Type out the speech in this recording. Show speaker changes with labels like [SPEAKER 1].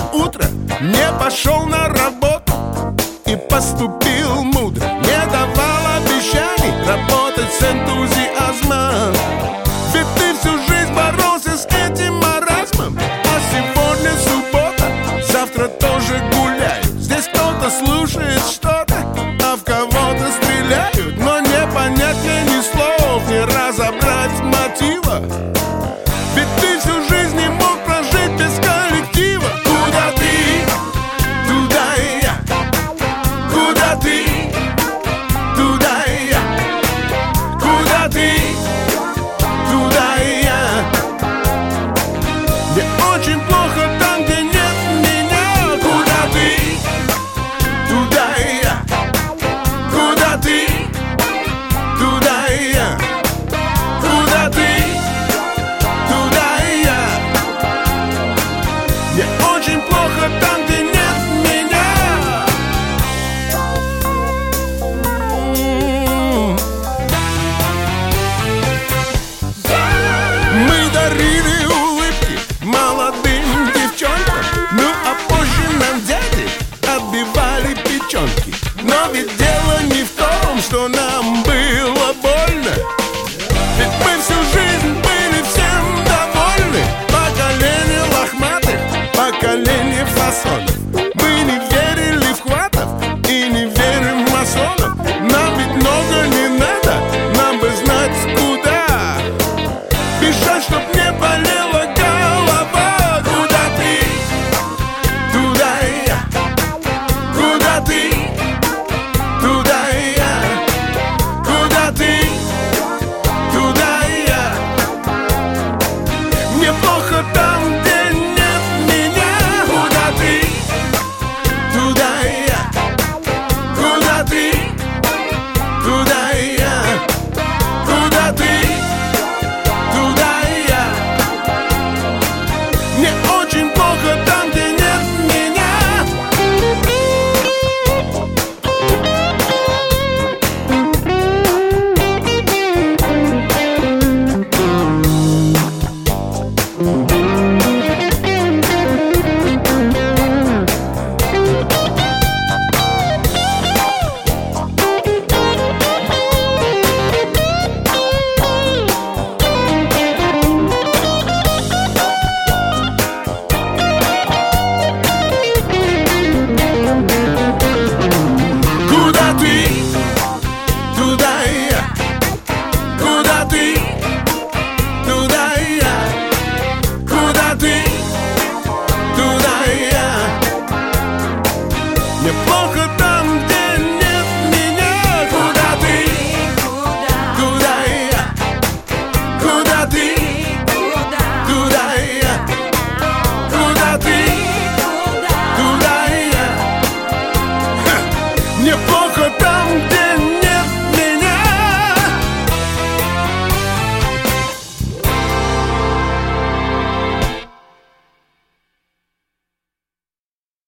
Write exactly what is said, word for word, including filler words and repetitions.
[SPEAKER 1] утро не пошел на работу и поступил мудро. Не давал обещаний работать с энтузиазмом. Ведь ты всю жизнь боролся с этим маразмом. А сегодня суббота, завтра тоже гуляют. Здесь кто-то слушает что-то, а в кого-то стреляют. Но не понять мне ни слов, не разобрать мотива. Ведь ты всю жизнь не мог прожить без коллектива. Куда ты? Туда и я. Куда ты? Туда и я. Куда ты? Туда и я. Мне очень плохо там, где нет меня. Куда ты? Туда и я. Куда ты? Туда и я. Куда ты? Туда и я. Мне очень плохо там, где нет меня. Мы дарили улыбки молодым девчонкам, ну а позже нам дяди отбивали печенки. Но ведь дело не в том, что нам было больно. Ведь мы всю жизнь были всем довольны. Поколение лохматых, поколение фасонов. Мы не верили в хватов и не верим в масонов. Нам ведь много не надо, нам бы знать куда бежать, чтоб не болела голова. Куда ты? Туда и я. Куда ты? Туда и я. Куда ты? Туда и я. Мне плохо там, где нет меня. Куда ты? Туда и я. Куда ты? Туда и я. Куда ты? Туда и я. Мне очень плохо там, где нет меня. Куда ты? Туда и я. Куда ты? Туда и я. Куда ты? Туда и я. Мне плохо